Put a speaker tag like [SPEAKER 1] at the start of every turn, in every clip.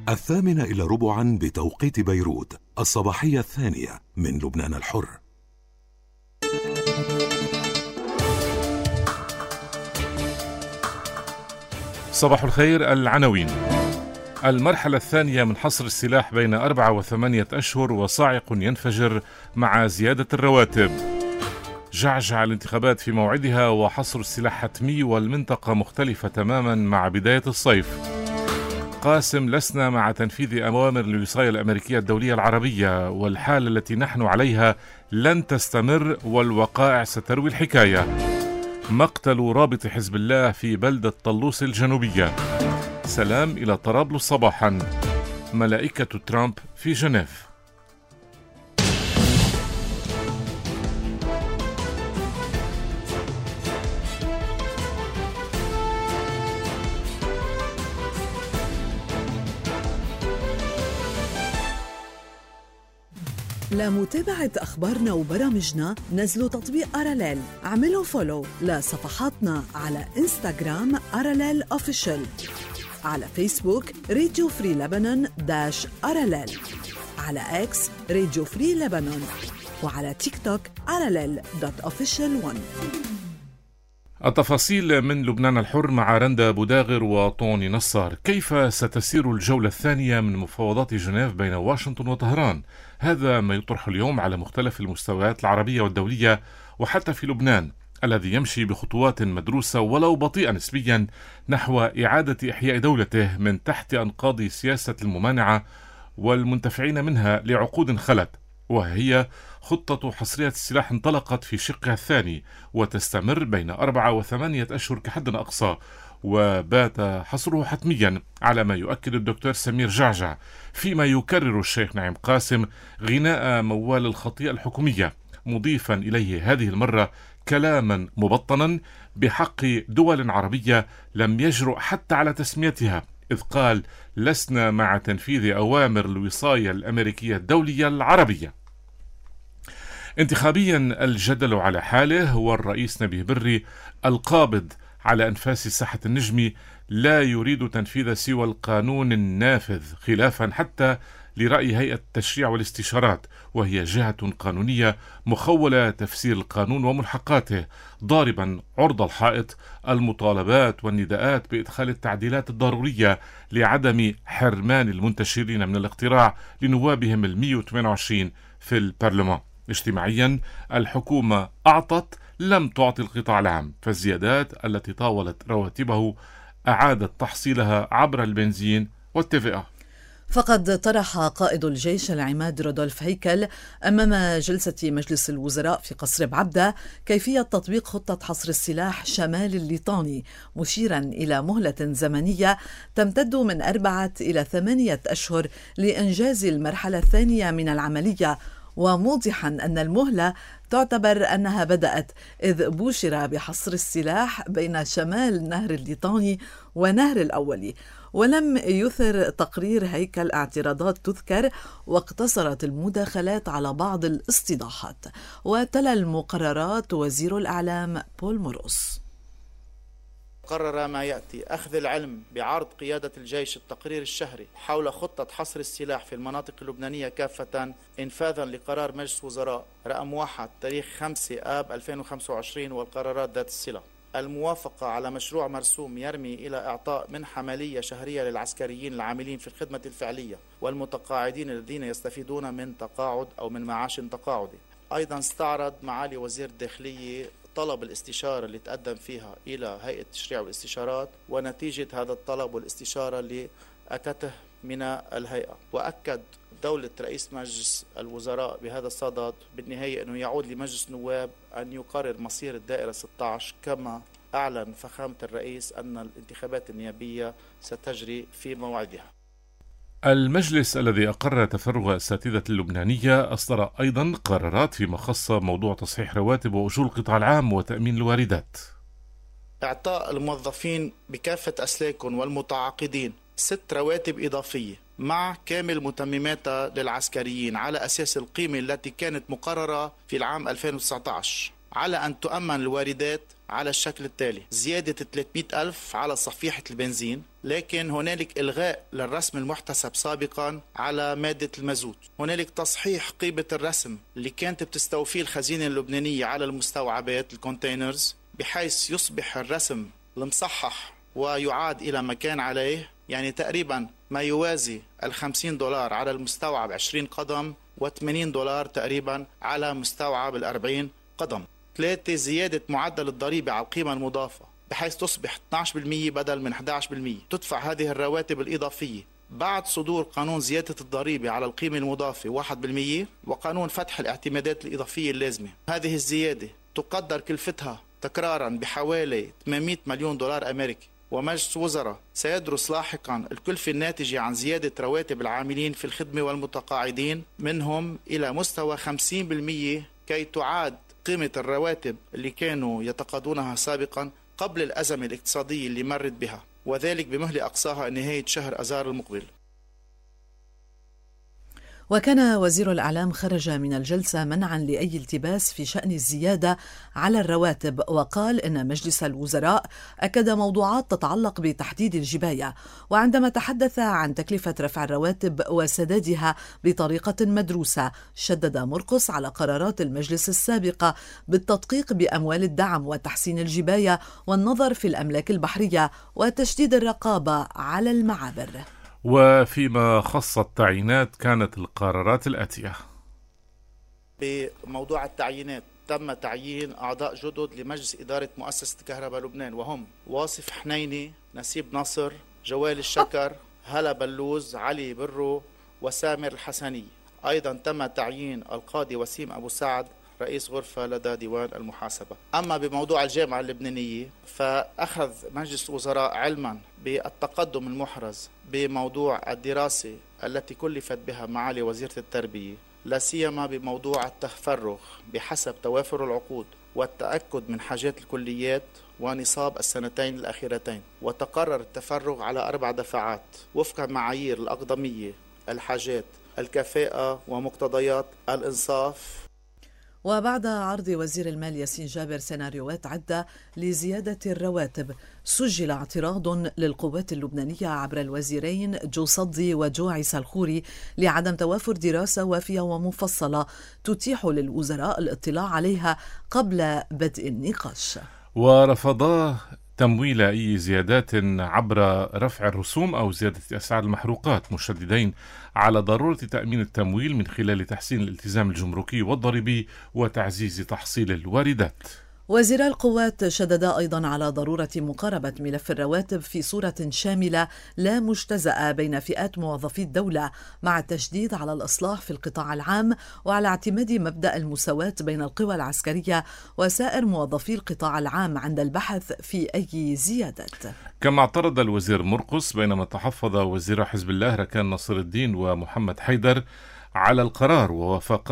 [SPEAKER 1] 8:45 بتوقيت بيروت، الصباحية الثانية من لبنان الحر.
[SPEAKER 2] صباح الخير. العناوين: المرحلة الثانية من حصر السلاح بين 4 و8 أشهر، وصاعق ينفجر مع زيادة الرواتب. جعجع الانتخابات في موعدها، وحصر السلاح حتمي، والمنطقة مختلفة تماما مع بداية الصيف. قاسم: لسنا مع تنفيذ أوامر الوصاية الأمريكية الدولية العربية، والحالة التي نحن عليها لن تستمر، والوقائع ستروي الحكاية. مقتل رابط حزب الله في بلدة طلوس الجنوبية. سلام إلى طرابلس صباحا. ملائكة ترامب في جنيف.
[SPEAKER 3] لمتابعة أخبارنا وبرامجنا نزلوا تطبيق أراليل، اعملوا فولو لصفحاتنا على إنستغرام أراليل أوفيشال، على فيسبوك راديو فري لبنان -أراليل، على إكس راديو فري لبنان، وعلى تيك توك أراليل.official1.
[SPEAKER 2] التفاصيل من لبنان الحر مع رندا بوداغر وطوني نصار. كيف ستسير الجولة الثانية من مفاوضات جنيف بين واشنطن وطهران؟ هذا ما يطرح اليوم على مختلف المستويات العربية والدولية، وحتى في لبنان الذي يمشي بخطوات مدروسة ولو بطيئة نسبيا نحو إعادة إحياء دولته من تحت أنقاض سياسة الممانعة والمنتفعين منها لعقود خلت، وهي خطة حصرية السلاح انطلقت في شقها الثاني وتستمر بين 4 و8 أشهر كحد أقصى، وبات حصره حتميا على ما يؤكد الدكتور سمير جعجع، فيما يكرر الشيخ نعيم قاسم غناء موال الخطيئة الحكومية، مضيفا إليه هذه المرة كلاما مبطنا بحق دول عربية لم يجرؤ حتى على تسميتها، إذ قال: لسنا مع تنفيذ أوامر الوصاية الأمريكية الدولية العربية. انتخابيا الجدل على حاله، والرئيس نبيه بري القابض على أنفاس ساحة النجمي لا يريد تنفيذ سوى القانون النافذ، خلافا حتى لرأي هيئة التشريع والاستشارات، وهي جهة قانونية مخولة تفسير القانون وملحقاته، ضاربا عرض الحائط المطالبات والنداءات بإدخال التعديلات الضرورية لعدم حرمان المنتشرين من الاقتراع لنوابهم 128 في البرلمان. اجتماعيا الحكومة أعطت لم تعطي القطاع العام، فالزيادات التي طاولت رواتبه أعادت تحصيلها عبر البنزين والتفئة.
[SPEAKER 3] فقد طرح قائد الجيش العماد رودولف هيكل أمام جلسة مجلس الوزراء في قصر بعبدة كيفية تطبيق خطة حصر السلاح شمال الليطاني، مشيرا إلى مهلة زمنية تمتد من 4 إلى 8 أشهر لإنجاز المرحلة الثانية من العملية، وموضحا أن المهلة تعتبر أنها بدأت إذ بوشر بحصر السلاح بين شمال نهر الليطاني ونهر الأولي. ولم يثر تقرير هيكل اعتراضات تذكر، واقتصرت المداخلات على بعض الاستيضاحات. وتلا المقررات وزير الإعلام بول موروس.
[SPEAKER 4] قرر ما يأتي أخذ العلم بعرض قيادة الجيش التقرير الشهري حول خطة حصر السلاح في المناطق اللبنانية كافة، إنفاذا لقرار مجلس وزراء رقم 1 تاريخ 5 آب 2025 والقرارات ذات الصلة. الموافقة على مشروع مرسوم يرمي إلى إعطاء منحة مالية شهرية للعسكريين العاملين في الخدمة الفعلية والمتقاعدين الذين يستفيدون من تقاعد أو من معاش تقاعدي. أيضا استعرض معالي وزير الداخلية طلب الاستشارة اللي تقدم فيها إلى هيئة التشريع والاستشارات، ونتيجة هذا الطلب والاستشارة اللي أتته من الهيئة. وأكد دولة رئيس مجلس الوزراء بهذا الصدد بالنهاية أنه يعود لمجلس النواب أن يقرر مصير الدائرة 16، كما أعلن فخامة الرئيس أن الانتخابات النيابية ستجري في موعدها.
[SPEAKER 2] المجلس الذي أقر تفرغ الأساتذة اللبنانية أصدر أيضا قرارات فيما خص موضوع تصحيح رواتب وأجور القطاع العام وتأمين الواردات.
[SPEAKER 4] إعطاء الموظفين بكافة أسلاكهم والمتعاقدين 6 رواتب إضافية مع كامل متمماتها للعسكريين على أساس القيمة التي كانت مقررة في العام 2019. على أن تؤمن الواردات على الشكل التالي: زيادة 300,000 على صفيحة البنزين، لكن هنالك إلغاء للرسم المحتسب سابقا على مادة المازوت. هنالك تصحيح قيمة الرسم اللي كانت بتستوفيه الخزينة اللبنانية على المستوعبات الكونتينرز، بحيث يصبح الرسم المصحح ويعاد إلى ما كان عليه، يعني تقريبا ما يوازي $50 على المستوعب 20 قدم و$80 تقريبا على مستوعب 40 قدم. 3. زيادة معدل الضريبة على القيمة المضافة بحيث تصبح 12% بدل من 11%. تدفع هذه الرواتب الإضافية بعد صدور قانون زيادة الضريبة على القيمة المضافة 1%، وقانون فتح الاعتمادات الإضافية اللازمة. هذه الزيادة تقدر كلفتها تكرارا بحوالي $800 مليون أمريكي، ومجلس وزراء سيدرس لاحقا الكلفة الناتجة عن زيادة رواتب العاملين في الخدمة والمتقاعدين منهم إلى مستوى 50% كي تعاد قيمة الرواتب اللي كانوا يتقاضونها سابقا قبل الأزمة الاقتصادية اللي مرت بها، وذلك بمهلة أقصاها نهاية شهر أذار المقبل.
[SPEAKER 3] وكان وزير الإعلام خرج من الجلسة منعا لأي التباس في شأن الزيادة على الرواتب، وقال إن مجلس الوزراء أكد موضوعات تتعلق بتحديد الجباية. وعندما تحدث عن تكلفة رفع الرواتب وسدادها بطريقة مدروسة، شدد مرقس على قرارات المجلس السابقة بالتدقيق بأموال الدعم وتحسين الجباية والنظر في الأملاك البحرية وتشديد الرقابة على المعابر.
[SPEAKER 2] وفيما خص التعيينات كانت القرارات الآتية:
[SPEAKER 4] بموضوع التعيينات تم تعيين أعضاء جدد لمجلس إدارة مؤسسة كهرباء لبنان، وهم واصف حنيني، نسيب نصر، جوال الشكر، هلا بلوز، علي برو، وسامر الحسني. أيضا تم تعيين القاضي وسيم أبو سعد رئيس غرفة لدى ديوان المحاسبة. أما بموضوع الجامعة اللبنانية فأخذ مجلس الوزراء علما بالتقدم المحرز بموضوع الدراسة التي كلفت بها معالي وزيرة التربية، لا سيما بموضوع التفرغ بحسب توافر العقود والتأكد من حاجات الكليات ونصاب السنتين الأخيرتين. وتقرر التفرغ على 4 دفعات وفق معايير الأقدمية، الحاجات، الكفاءة، ومقتضيات الإنصاف.
[SPEAKER 3] وبعد عرض وزير المال ياسين جابر سيناريوهات عدة لزيادة الرواتب، سجل اعتراض للقوات اللبنانية عبر الوزيرين جو صدي وجو عيسى الخوري لعدم توافر دراسة وافية ومفصلة تتيح للوزراء الاطلاع عليها قبل بدء النقاش.
[SPEAKER 2] ورفضا تمويل أي زيادات عبر رفع الرسوم أو زيادة أسعار المحروقات، مشددين على ضرورة تأمين التمويل من خلال تحسين الالتزام الجمركي والضريبي وتعزيز تحصيل الواردات.
[SPEAKER 3] وزير القوات شددا أيضا على ضرورة مقاربة ملف الرواتب في صورة شاملة لا مجتزأة بين فئات موظفي الدولة، مع التشديد على الإصلاح في القطاع العام وعلى اعتماد مبدأ المساواة بين القوى العسكرية وسائر موظفي القطاع العام عند البحث في أي زيادات.
[SPEAKER 2] كما اعترض الوزير مرقس بينما تحفظ وزير حزب الله ركان نصر الدين ومحمد حيدر على القرار ووافق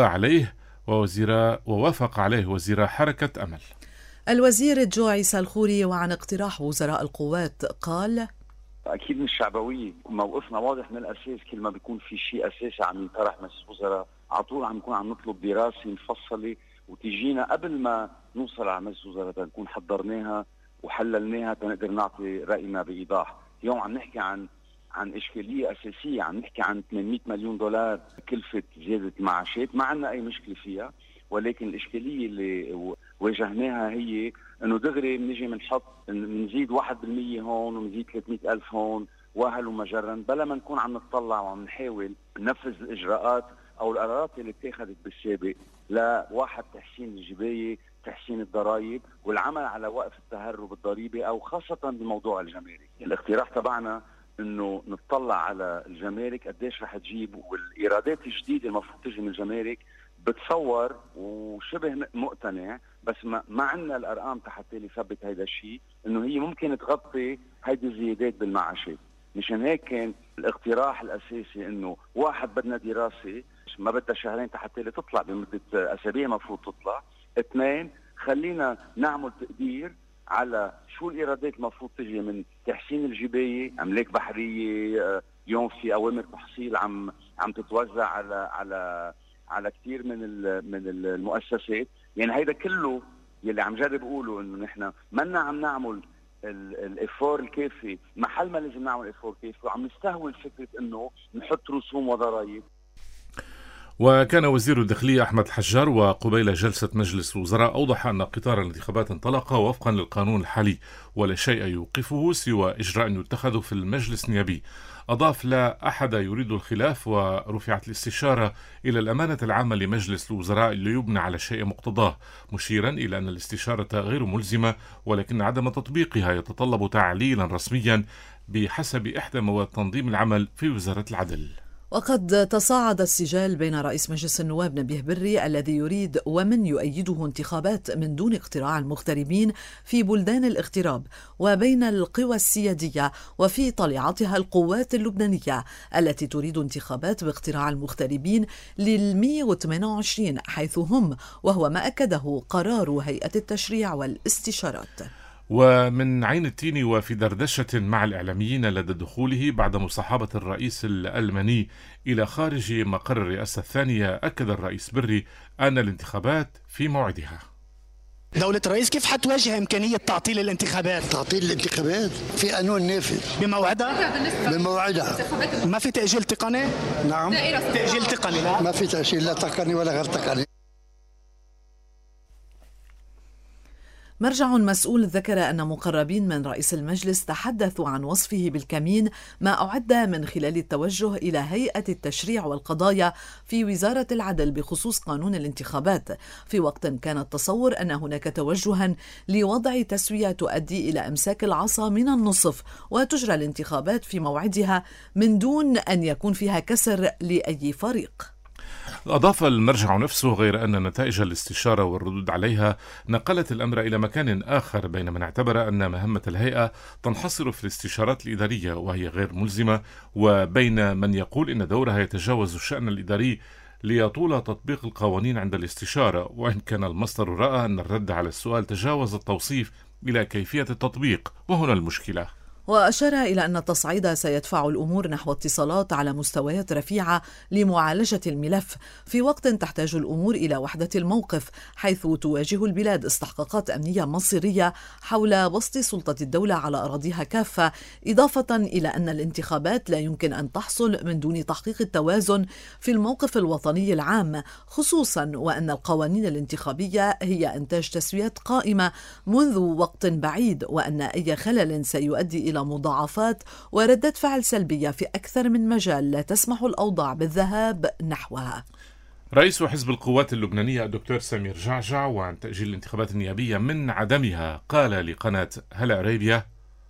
[SPEAKER 2] عليه وزير حركة أمل.
[SPEAKER 3] الوزير جو عيسى الخوري وعن اقتراح وزراء القوات قال:
[SPEAKER 5] أكيد مش شعبوية، موقفنا واضح من الأساس. كل ما بيكون في شيء أساسي عم يطرح مجلس الوزراء على طول عم نكون عم نطلب دراسة مفصلة وتجينا قبل ما نوصل على مجلس الوزراء نكون حضرناها وحللناها تنقدر نعطي رأينا بإيضاح. اليوم عم نحكي عن إشكالية أساسية، عم نحكي عن $800 مليون كلفة زيادة المعاشات، ما عندنا أي مشكلة فيها، ولكن الإشكالية اللي واجهناها هي انه دغري بنيجي بنحط بنزيد 1% هون وبنزيد 300,000 هون واهل ومجرا، بلا ما نكون عم نطلع وعم نحاول ننفذ الاجراءات او القرارات اللي اتخذت بالسابق لواحد تحسين الجبايه، تحسين الضرائب، والعمل على وقف التهرب الضريبي او خاصه بموضوع الجمارك. الاقتراح تبعنا انه نطلع على الجمارك قديش رح تجيب، والايرادات الجديده المفروض تجي من الجمارك. بتصور وشبه مقتنع بس ما عندنا الارقام حتى يثبت هذا الشيء انه هي ممكن تغطي هيدي الزيادات بالمعاشات. مشان هيك كان الاقتراح الاساسي انه واحد بدنا دراسه ما بدها شهرين حتى تطلع بمده اسابيع مفروض تطلع. 2 خلينا نعمل تقدير على شو الايرادات المفروض تجي من تحسين الجبايه، املاك بحريه، يوم في اوامر تحصيل عم تتوزع على كثير من المؤسسات. يعني هيدا كله يلي عم جرب اقوله انه نحن منا عم نعمل الافور الكافي محل ما لازم نعمل افور كافي، وعم نستهون فكره انه نحط رسوم وضرائب.
[SPEAKER 2] وكان وزير الداخلية أحمد الحجار وقبيل جلسة مجلس الوزراء أوضح أن قطار الانتخابات انطلق وفقا للقانون الحالي ولا شيء يوقفه سوى إجراء يتخذ في المجلس النيابي. أضاف: لا أحد يريد الخلاف، ورفعت الاستشارة إلى الأمانة العامة لمجلس الوزراء ليبنى على شيء مقتضاه، مشيرا إلى أن الاستشارة غير ملزمة، ولكن عدم تطبيقها يتطلب تعليلا رسميا بحسب إحدى مواد تنظيم العمل في وزارة العدل.
[SPEAKER 3] وقد تصاعد السجال بين رئيس مجلس النواب نبيه بري الذي يريد ومن يؤيده انتخابات من دون اقتراع المغتربين في بلدان الاغتراب، وبين القوى السيادية وفي طليعتها القوات اللبنانية التي تريد انتخابات باقتراع المغتربين لل128 حيث هم، وهو ما أكده قرار هيئة التشريع والاستشارات.
[SPEAKER 2] ومن عين التين وفي دردشة مع الإعلاميين لدى دخوله بعد مصاحبة الرئيس الألماني إلى خارج مقر الرئاسة الثانية، أكد الرئيس بري أن الانتخابات في موعدها.
[SPEAKER 6] دولة الرئيس كيف حتواجه إمكانية تعطيل الانتخابات؟
[SPEAKER 7] تعطيل الانتخابات في قانون نافذ
[SPEAKER 6] بموعدها؟
[SPEAKER 7] بموعدها.
[SPEAKER 6] ما في تأجيل تقني؟
[SPEAKER 7] نعم.
[SPEAKER 6] تأجيل تقني لا؟
[SPEAKER 7] ما في تأجيل لا تقني ولا غير تقني.
[SPEAKER 3] مرجع مسؤول ذكر أن مقربين من رئيس المجلس تحدثوا عن وصفه بالكمين ما أعد من خلال التوجه إلى هيئة التشريع والقضايا في وزارة العدل بخصوص قانون الانتخابات، في وقت كان التصور أن هناك توجها لوضع تسوية تؤدي إلى إمساك العصا من النصف وتجرى الانتخابات في موعدها من دون أن يكون فيها كسر لأي فريق.
[SPEAKER 2] أضاف المرجع نفسه غير أن نتائج الاستشارة والردود عليها نقلت الأمر إلى مكان آخر بين من اعتبر أن مهمة الهيئة تنحصر في الاستشارات الإدارية وهي غير ملزمة، وبين من يقول إن دورها يتجاوز الشأن الإداري ليطول تطبيق القوانين عند الاستشارة، وإن كان المصدر رأى أن الرد على السؤال تجاوز التوصيف إلى كيفية التطبيق، وهنا المشكلة.
[SPEAKER 3] وأشار إلى أن التصعيد سيدفع الأمور نحو اتصالات على مستويات رفيعة لمعالجة الملف، في وقت تحتاج الأمور إلى وحدة الموقف، حيث تواجه البلاد استحقاقات أمنية مصيرية حول بسط سلطة الدولة على أراضيها كافة، إضافة إلى أن الانتخابات لا يمكن أن تحصل من دون تحقيق التوازن في الموقف الوطني العام، خصوصا وأن القوانين الانتخابية هي إنتاج تسويات قائمة منذ وقت بعيد، وأن أي خلل سيؤدي إلى مضاعفات وردة فعل سلبية في أكثر من مجال لا تسمح الأوضاع بالذهاب نحوها.
[SPEAKER 2] رئيس حزب القوات اللبنانية الدكتور سمير جعجع وعن تأجيل الانتخابات النيابية من عدمها قال لقناة هلا أرابيا: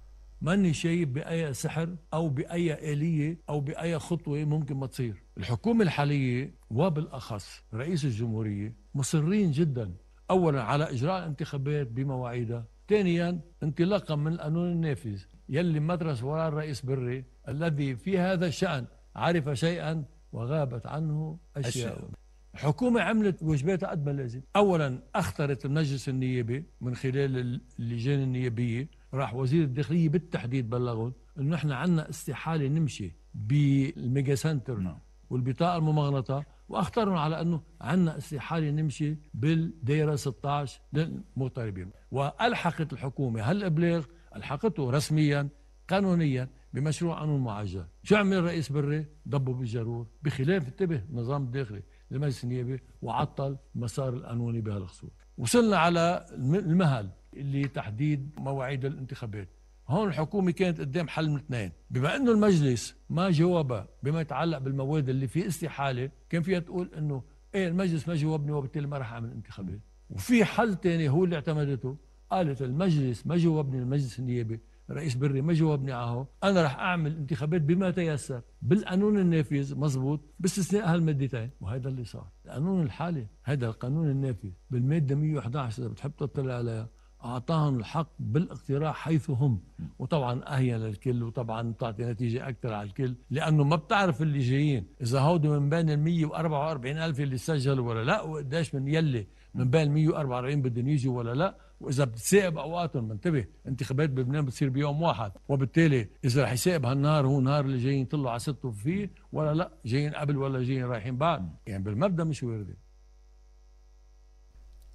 [SPEAKER 8] ماني شايف بأي سحر أو بأي آلية أو بأي خطوة ممكن ما تصير. الحكومة الحالية وبالأخص رئيس الجمهورية مصرين جدا أولا على إجراء الانتخابات بمواعيدها، ثانيا انطلاقا من القانون النافذ يلي مدرس وراء الرئيس بري الذي في هذا الشأن عرف شيئا وغابت عنه أشياء. الحكومة عملت واجباتها قد ما لازم. أولا أخطرت المجلس النيابي من خلال اللجان النيابية، راح وزير الداخلية بالتحديد بلغهم إنه إحنا عنا استحالة نمشي بالميجا سنتر والبطاقة الممغنطة، واختاروا على أنه عنا استحالة نمشي بالدائرة 16 للمغتربين. وألحقت الحكومة هالإبلاغ ألحقته رسميا قانونيا بمشروع قانون معجل. شو عمل الرئيس بري؟ ضبه بالجرور، بخلاف انتبه النظام الداخلي للمجلس النيابي وعطل المسار القانوني بهالخصوص. وصلنا على المهل اللي تحديد مواعيد الانتخابات. هون الحكومة كانت قدام حل من اثنين، بما انه المجلس ما جاوب بما يتعلق بالمواد اللي في استحالة، كان فيها تقول انه ايه المجلس ما جاوبني وبالتالي ما راح اعمل انتخابات. وفي حل تاني هو اللي اعتمدته، قالت المجلس ما جاوبني، المجلس النيابي رئيس بري ما جاوبني عهو، انا راح اعمل انتخابات بما تيسر بالقانون النافذ مزبوط باستثناء هالمادتين. وهذا اللي صار. القانون الحالي هذا القانون النافذ بالمادة 111 اذا بتحب تطلع عليها أعطاهم الحق بالاقتراع حيث هم، وطبعا أهين للكل، وطبعا تعطي نتيجة أكثر على الكل، لأنه ما بتعرف اللي جايين إذا هودي من بين 144,000 اللي سجلوا ولا لا، وقديش من يلي من بين 144 بدهم يجوا ولا لا، وإذا بتسائب أوقاتهم. انتبه، انتخابات بلبنان بتصير بيوم واحد، وبالتالي إذا رح يسائب هالنهار هو نهار اللي جايين يطلعوا على سته فيه ولا لا، جايين قبل ولا جايين رايحين بعد، يعني بالمبدأ مش واردة.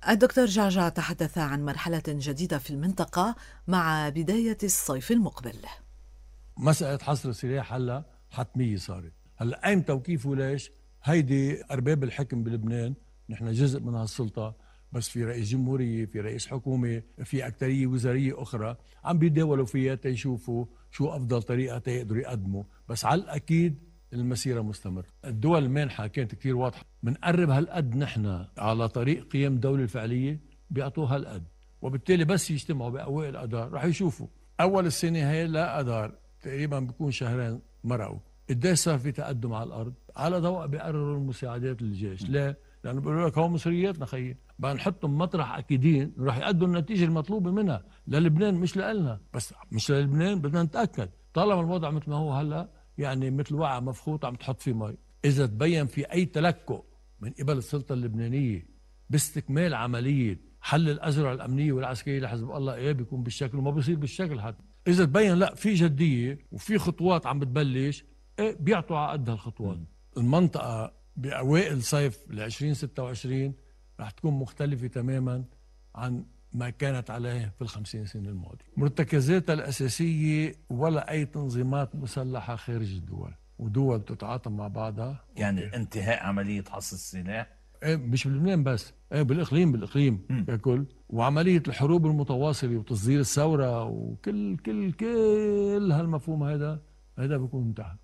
[SPEAKER 3] الدكتور جعجع تحدث عن مرحلة جديدة في المنطقة مع بداية الصيف المقبل.
[SPEAKER 8] مسألة حصر السلاح هلا حتمية صارت. هلا ايمتى وكيف وليش؟ هيدي ارباب الحكم بلبنان، نحن جزء من هالسلطة، بس في رئيس جمهورية، في رئيس حكومة، في أكترية وزارية أخرى عم بيتداولوا فيها تيشوفوا شو أفضل طريقة تيقدروا يقدموا. بس على الأكيد المسيرة مستمر. الدول المانحة كانت كتير واضحة، منقرب هالقد نحن على طريق قيام الدولة الفعلية بيعطوها هالقد، وبالتالي بس يجتمعوا بأوائل الأدار رح يشوفوا أول السنة هي لا أدار تقريبا بيكون شهرين مرقوا قديش صار في تقدم على الأرض. على ضوء بيقرروا المساعدات للجيش. ليه؟ لأنه بيقولوا لك هو مصرياتنا خيي بقى نحطهم مطرح أكيدين رح يقدموا النتيجة المطلوبة منها للبنان، مش لنا بس، مش للبنان. بدنا نتأكد طالما الوضع مثل ما هو هلا، يعني مثل وعاء مفخوط عم تحط فيه مي، إذا تبين في أي تلكؤ من قبل السلطة اللبنانية باستكمال عملية حل الأزرع الأمنية والعسكرية لحزب الله، إيه بيكون بالشكل وما بيصير بالشكل حتى. إذا تبين لا في جدية وفي خطوات عم بتبلش، إيه بيعطوا على قد هالخطوات. المنطقة بأوائل صيف ل 2026 رح تكون مختلفة تماما عن ما كانت عليه في ال50 سنة الماضية. مرتكزاتها الأساسية ولا أي تنظيمات مسلحة خارج الدول، ودول تتعاطى مع بعضها.
[SPEAKER 9] يعني انتهاء عملية حصر السلاح
[SPEAKER 8] مش بلبنان بس، بالإقليم ككل، وعملية الحروب المتواصلة وتصدير الثورة وكل كل هالمفهوم هذا بيكون انتهى.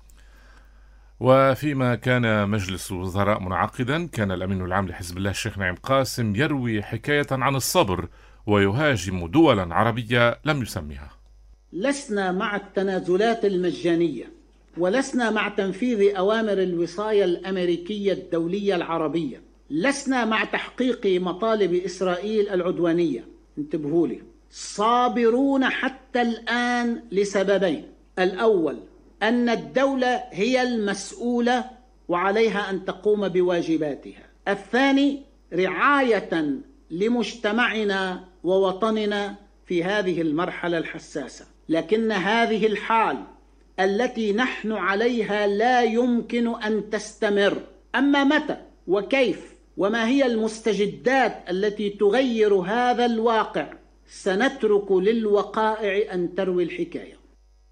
[SPEAKER 2] وفيما كان مجلس الوزراء منعقدا، كان الأمين العام لحزب الله الشيخ نعيم قاسم يروي حكاية عن الصبر ويهاجم دولا عربية لم يسميها.
[SPEAKER 10] لسنا مع التنازلات المجانية، ولسنا مع تنفيذ أوامر الوصاية الأمريكية الدولية العربية، لسنا مع تحقيق مطالب إسرائيل العدوانية. انتبهوا لي، صابرون حتى الآن لسببين: الأول أن الدولة هي المسؤولة وعليها أن تقوم بواجباتها، الثاني رعاية لمجتمعنا ووطننا في هذه المرحلة الحساسة. لكن هذه الحال التي نحن عليها لا يمكن أن تستمر. أما متى وكيف وما هي المستجدات التي تغير هذا الواقع، سنترك للوقائع أن تروي الحكاية.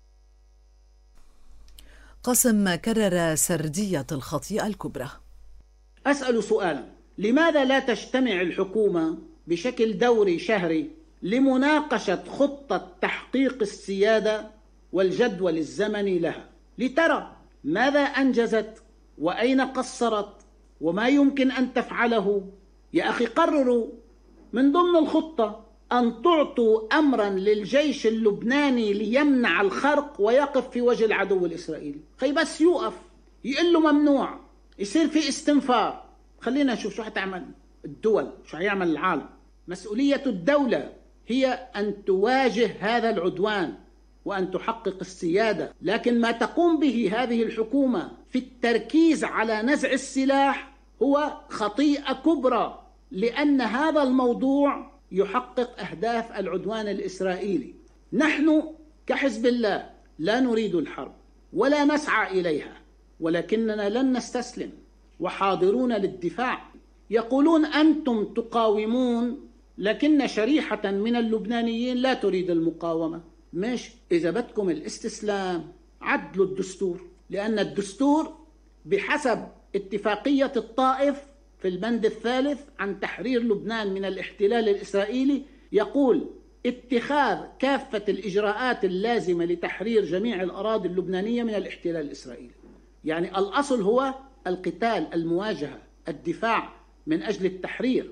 [SPEAKER 3] قاسم كرر سردية الخطيئة الكبرى.
[SPEAKER 10] أسأل سؤالا: لماذا لا تجتمع الحكومة بشكل دوري شهري لمناقشة خطة تحقيق السيادة والجدول الزمني لها، لترى ماذا أنجزت وأين قصرت وما يمكن أن تفعله؟ يا أخي قرروا من ضمن الخطة أن تعطوا أمرا للجيش اللبناني ليمنع الخرق ويقف في وجه العدو الإسرائيلي. خي بس يوقف، يقول له ممنوع، يصير في استنفار. خلينا نشوف شو حتعمل الدول، شو حيعمل العالم. مسؤولية الدولة هي أن تواجه هذا العدوان وأن تحقق السيادة، لكن ما تقوم به هذه الحكومة في التركيز على نزع السلاح هو خطيئة كبرى، لأن هذا الموضوع يحقق أهداف العدوان الإسرائيلي. نحن كحزب الله لا نريد الحرب ولا نسعى إليها، ولكننا لن نستسلم وحاضرون للدفاع. يقولون أنتم تقاومون، لكن شريحة من اللبنانيين لا تريد المقاومة. ماشي، إذا بدكم الاستسلام عدلوا الدستور، لأن الدستور بحسب اتفاقية الطائف في البند الثالث عن تحرير لبنان من الاحتلال الإسرائيلي يقول اتخاذ كافة الإجراءات اللازمة لتحرير جميع الأراضي اللبنانية من الاحتلال الإسرائيلي. يعني الأصل هو القتال، المواجهة، الدفاع من أجل التحرير.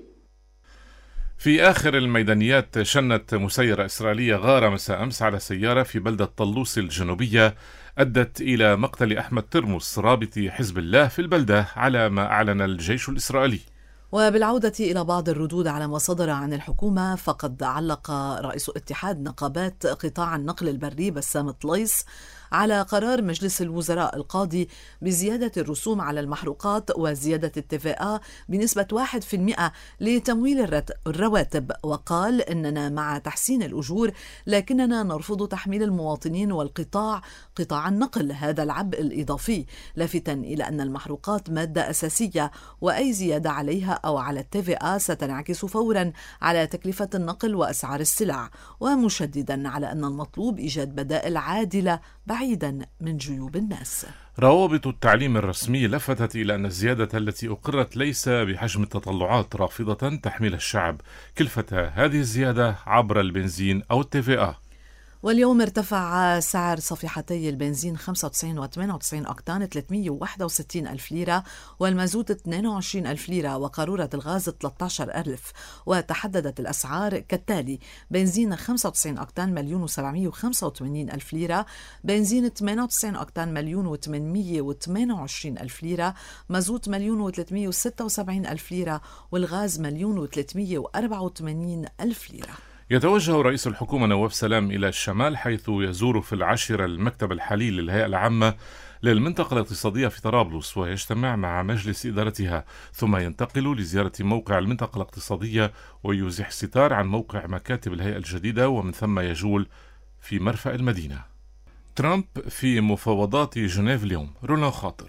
[SPEAKER 2] في آخر الميدانيات، شنت مسيرة إسرائيلية غارة مساء أمس على سيارة في بلدة طلوس الجنوبية أدت إلى مقتل أحمد ترمس رابط حزب الله في البلدة على ما أعلن الجيش الإسرائيلي.
[SPEAKER 3] وبالعودة إلى بعض الردود على ما صدر عن الحكومة، فقد علق رئيس اتحاد نقابات قطاع النقل البري بسام طليس على قرار مجلس الوزراء القاضي بزيادة الرسوم على المحروقات وزيادة الTVA بنسبة 1% لتمويل الرواتب، وقال إننا مع تحسين الأجور لكننا نرفض تحميل المواطنين والقطاع قطاع النقل هذا العبء الإضافي، لافتا إلى أن المحروقات مادة أساسية وأي زيادة عليها أو على الTVA ستنعكس فورا على تكلفة النقل وأسعار السلع، ومشددا على أن المطلوب إيجاد بدائل عادلة بعيدا من جيوب الناس.
[SPEAKER 2] روابط التعليم الرسمي لفتت إلى أن الزيادة التي أقرت ليس بحجم التطلعات، رافضة تحميل الشعب كلفة هذه الزيادة عبر البنزين أو الTVA.
[SPEAKER 3] واليوم ارتفع سعر صفيحتي البنزين 95 و 98 أكتان 361 ألف ليرة، والمازوت 22 ألف ليرة، وقارورة الغاز 13 ألف. وتحددت الأسعار كالتالي: بنزين 95 أكتان 1,785 ألف ليرة، بنزين 98 أكتان 1,828 ألف ليرة، مازوت 1,376 ألف ليرة، والغاز 1,384 ألف ليرة.
[SPEAKER 2] يتوجه رئيس الحكومة نواف سلام إلى الشمال، حيث يزور في 10 المكتب الحالي للهيئة العامة للمنطقة الاقتصادية في طرابلس، ويجتمع مع مجلس إدارتها، ثم ينتقل لزيارة موقع المنطقة الاقتصادية ويزيح ستار عن موقع مكاتب الهيئة الجديدة، ومن ثم يجول في مرفأ المدينة. ترامب في مفاوضات جنيف اليوم. رولا خاطر.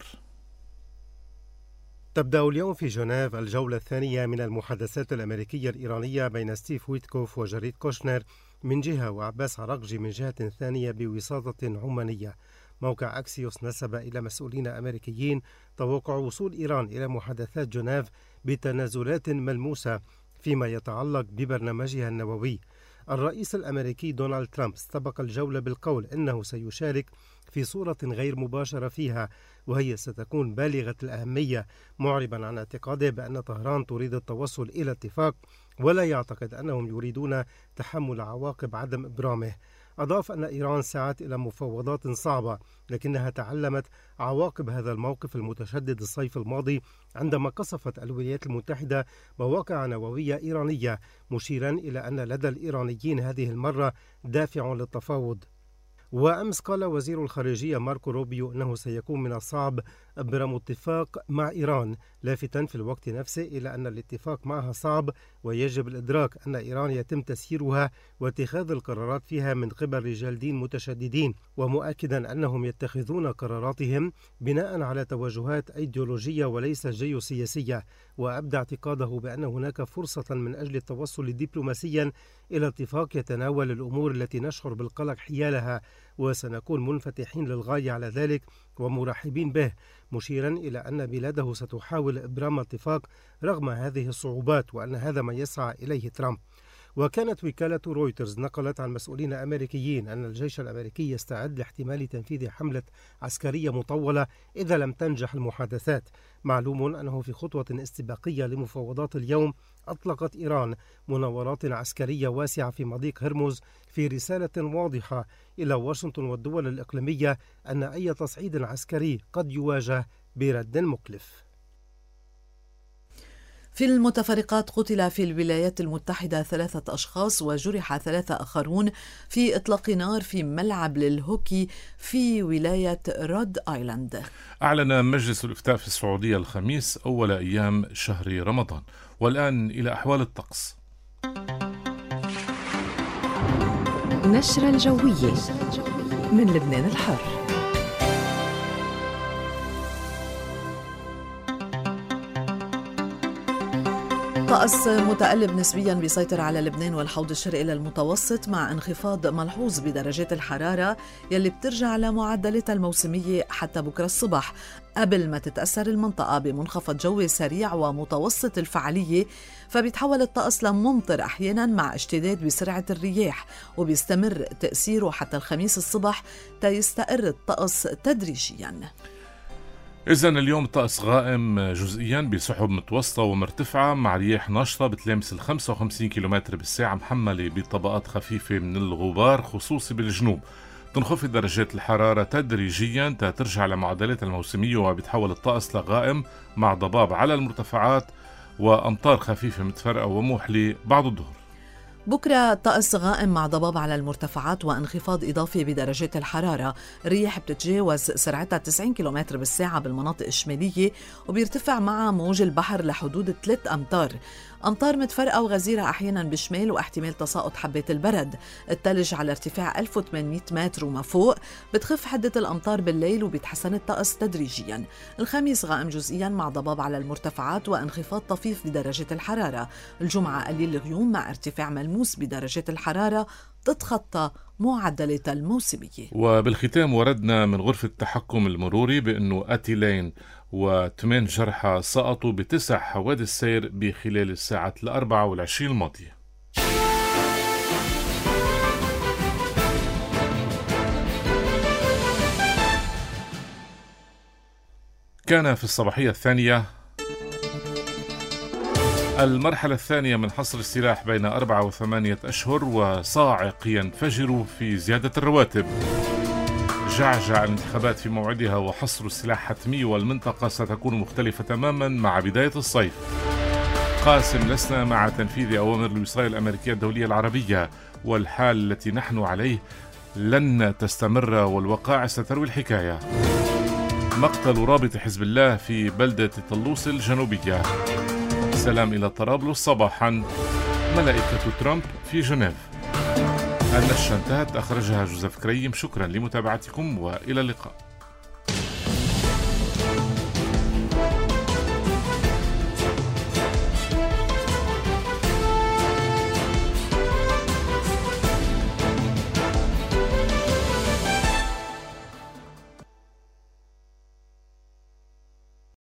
[SPEAKER 11] تبدأ اليوم في جنيف الجولة الثانية من المحادثات الأمريكية الإيرانية بين ستيف ويتكوف وجاريد كوشنر من جهة وعباس عراقجي من جهة ثانية بوساطة عمانية. موقع أكسيوس نسب إلى مسؤولين أمريكيين توقع وصول إيران إلى محادثات جنيف بتنازلات ملموسة فيما يتعلق ببرنامجها النووي. الرئيس الأمريكي دونالد ترامب استبق الجولة بالقول إنه سيشارك في صورة غير مباشرة فيها، وهي ستكون بالغة الأهمية، معربا عن اعتقاده بأن طهران تريد التوصل إلى اتفاق ولا يعتقد أنهم يريدون تحمل عواقب عدم إبرامه. أضاف أن إيران سعت إلى مفاوضات صعبة، لكنها تعلمت عواقب هذا الموقف المتشدد الصيف الماضي عندما قصفت الولايات المتحدة مواقع نووية إيرانية، مشيرا إلى أن لدى الإيرانيين هذه المرة دافع للتفاوض. وأمس قال وزير الخارجية ماركو روبيو أنه سيكون من الصعب إبرام اتفاق مع إيران، لافتا في الوقت نفسه إلى أن الاتفاق معها صعب، ويجب الإدراك أن إيران يتم تسييرها واتخاذ القرارات فيها من قبل رجال دين متشددين، ومؤكدا أنهم يتخذون قراراتهم بناء على توجهات أيديولوجية وليس جيوسياسية. وأبدى اعتقاده بأن هناك فرصة من أجل التوصل دبلوماسيا إلى اتفاق يتناول الأمور التي نشعر بالقلق حيالها، وسنكون منفتحين للغاية على ذلك ومرحبين به، مشيرا إلى أن بلاده ستحاول إبرام اتفاق رغم هذه الصعوبات، وأن هذا ما يسعى إليه ترامب. وكانت وكالة رويترز نقلت عن مسؤولين أمريكيين أن الجيش الأمريكي يستعد لاحتمال تنفيذ حملة عسكرية مطولة إذا لم تنجح المحادثات. معلوم أنه في خطوة استباقية لمفاوضات اليوم أطلقت إيران مناورات عسكرية واسعة في مضيق هرمز في رسالة واضحة إلى واشنطن والدول الإقليمية أن أي تصعيد عسكري قد يواجه برد مكلف.
[SPEAKER 3] في المتفرقات قتل في الولايات المتحدة 3 أشخاص وجرح 3 آخرون في إطلاق نار في ملعب للهوكي في ولاية رود آيلاند.
[SPEAKER 2] أعلن مجلس الإفتاء في السعودية الخميس أول أيام شهر رمضان. والآن إلى أحوال الطقس.
[SPEAKER 12] نشرة الجوية من لبنان الحر.
[SPEAKER 3] طقس متقلب نسبيا بيسيطر على لبنان والحوض الشرقي للمتوسط، مع انخفاض ملحوظ بدرجات الحرارة يلي بترجع لمعدلاتها الموسمية حتى بكرة الصبح، قبل ما تتأثر المنطقة بمنخفض جوي سريع ومتوسط الفعالية، فبيتحول الطقس لممطر أحيانا مع اشتداد بسرعة الرياح، وبيستمر تأثيره حتى الخميس الصبح تيستقر الطقس تدريجيا.
[SPEAKER 2] إذن اليوم الطقس غائم جزئيا بسحب متوسطة ومرتفعة مع رياح ناشطة بتلامس 55 كيلومتر بالساعة، محملة بطبقات خفيفة من الغبار خصوصي بالجنوب. تنخفض درجات الحرارة تدريجيا ترجع لمعدلات الموسمية، وبيتحول الطقس لغائم مع ضباب على المرتفعات وأمطار خفيفة متفرقة وموحلة بعد الظهر.
[SPEAKER 3] بكرة طقس غائم مع ضباب على المرتفعات وانخفاض إضافي بدرجات الحرارة. ريح بتتجاوز سرعتها 90 كم بالساعة بالمناطق الشمالية، وبيرتفع مع موج البحر لحدود 3 أمتار. أمطار متفرقة وغزيرة أحيانا بشمال، واحتمال تساقط حبات البرد. الثلج على ارتفاع 1800 متر وما فوق. بتخف حدة الأمطار بالليل وبيتحسن الطقس تدريجيا. الخميس غائم جزئيا مع ضباب على المرتفعات وانخفاض طفيف بدرجة الحرارة. الجمعة قليل الغيوم مع ارتفاع ملموس بدرجة الحرارة تتخطى معدلات الموسمية.
[SPEAKER 2] وبالختام وردنا من غرفة التحكم المروري بأنه أتيلين و8 جرحى سقطوا ب9 حوادث سير بخلال الساعة 24 الماضية. كان في الصباحية الثانية المرحلة الثانية من حصر السلاح بين 4 و8 أشهر، وصاعق ينفجر في زيادة الرواتب. جعجع الانتخابات في موعدها وحصر السلاح حتمي، والمنطقة ستكون مختلفة تماما مع بداية الصيف. قاسم: لسنا مع تنفيذ أوامر الوصاية الأمريكية الدولية العربية، والحال التي نحن عليه لن تستمر، والوقائع ستروي الحكاية. مقتل رابط حزب الله في بلدة طلوس الجنوبية. سلام إلى طرابلس صباحا. ملائكة ترامب في جنيف. النشرة انتهت، أخرجها جوزيف كريم. شكرا لمتابعتكم وإلى اللقاء.